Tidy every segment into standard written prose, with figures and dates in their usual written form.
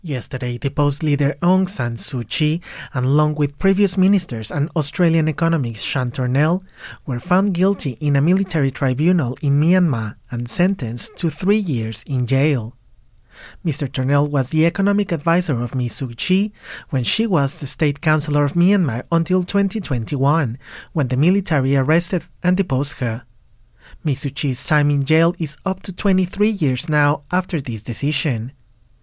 Yesterday, deposed leader Aung San Suu Kyi, along with previous ministers and Australian economist Sean Turnell, were found guilty in a military tribunal in Myanmar and sentenced to 3 years in jail. Mr. Turnell was the economic advisor of Ms. Suu Kyi when she was the state councillor of Myanmar until 2021, when the military arrested and deposed her. Ms. Suu Kyi's time in jail is up to 23 years now after this decision.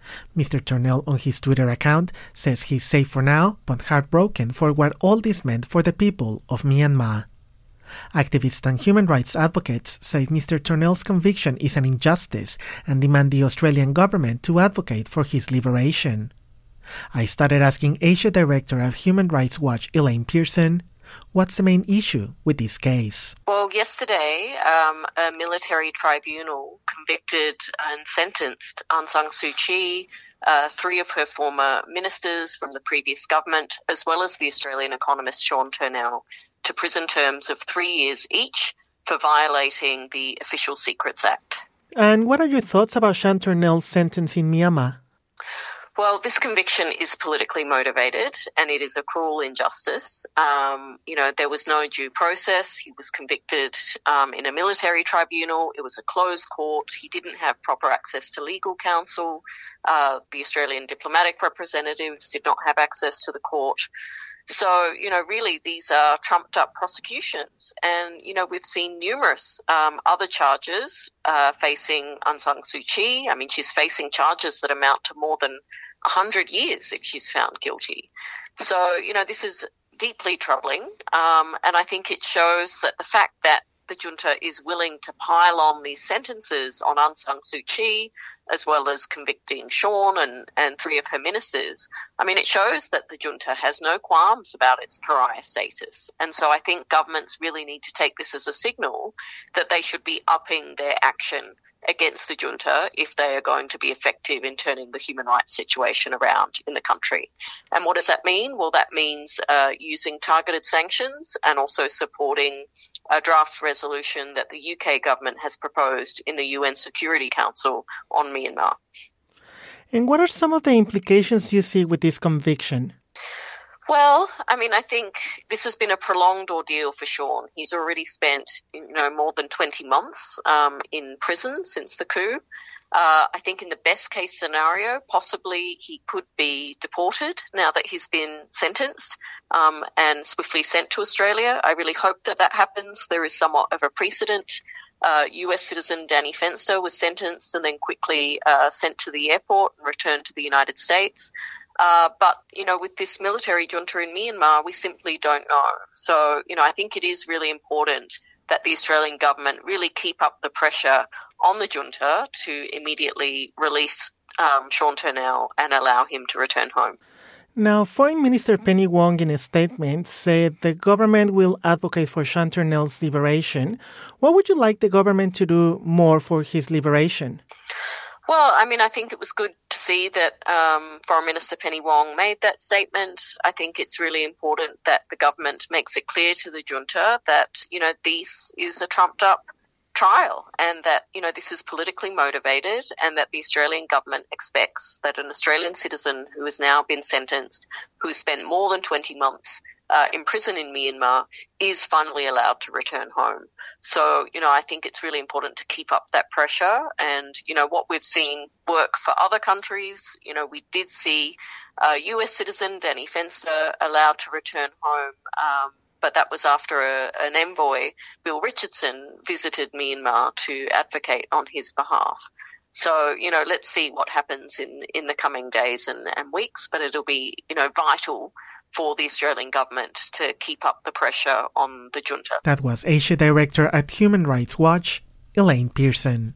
Mr. Turnell on his Twitter account says he's safe for now, but heartbroken for what all this meant for the people of Myanmar. Activists and human rights advocates say Mr. Turnell's conviction is an injustice and demand the Australian government to advocate for his liberation. I started asking Asia Director of Human Rights Watch Elaine Pearson, what's the main issue with this case? Well, yesterday, a military tribunal convicted and sentenced Aung San Suu Kyi, 3 of her former ministers from the previous government, as well as the Australian economist Sean Turnell, to prison terms of 3 years each for violating the Official Secrets Act. And what are your thoughts about Sean Turnell's sentence in Myanmar? Well, this conviction is politically motivated and it is a cruel injustice. There was no due process. He was convicted in a military tribunal. It was a closed court. He didn't have proper access to legal counsel. The Australian diplomatic representatives did not have access to the court. So, really these are trumped up prosecutions. And, we've seen numerous other charges facing Aung San Suu Kyi. I mean, she's facing charges that amount to more than 100 years if she's found guilty. So, this is deeply troubling. And I think it shows that the fact that the junta is willing to pile on these sentences on Aung San Suu Kyi, as well as convicting Sean and 3 of her ministers, I mean, it shows that the junta has no qualms about its pariah status. And so I think governments really need to take this as a signal that they should be upping their action against the junta if they are going to be effective in turning the human rights situation around in the country. And what does that mean? Well, that means using targeted sanctions and also supporting a draft resolution that the UK government has proposed in the UN Security Council on Myanmar. And what are some of the implications you see with this conviction? Well, I mean, I think this has been a prolonged ordeal for Sean. He's already spent, more than 20 months in prison since the coup. I think in the best case scenario, possibly he could be deported now that he's been sentenced and swiftly sent to Australia. I really hope that happens. There is somewhat of a precedent. US citizen Danny Fenster was sentenced and then quickly sent to the airport and returned to the United States. But, with this military junta in Myanmar, we simply don't know. So, I think it is really important that the Australian government really keep up the pressure on the junta to immediately release Sean Turnell and allow him to return home. Now, Foreign Minister Penny Wong in a statement said the government will advocate for Sean Turnell's liberation. What would you like the government to do more for his liberation? Well, I mean, I think it was good to see that Foreign Minister Penny Wong made that statement. I think it's really important that the government makes it clear to the junta that, this is a trumped-up trial and that, this is politically motivated and that the Australian government expects that an Australian citizen who has now been sentenced, who has spent more than 20 months in prison in Myanmar, is finally allowed to return home. So, I think it's really important to keep up that pressure and, what we've seen work for other countries. We did see US citizen Danny Fenster allowed to return home, but that was after an envoy, Bill Richardson, visited Myanmar to advocate on his behalf. So, let's see what happens in the coming days and weeks, but it'll be, vital for the Australian government to keep up the pressure on the junta. That was Asia Director at Human Rights Watch, Elaine Pearson.